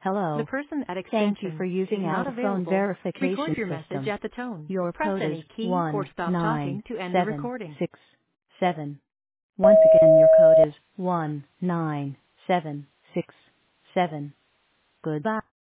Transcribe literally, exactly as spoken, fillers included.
The Hello. person at Thank you extension for is using not our phone available. verification Record your message system. at the tone. Your Press code is any key or one stop nine talking to end the seven recording. six seven. Once again, your code is one nine seven six seven. Goodbye.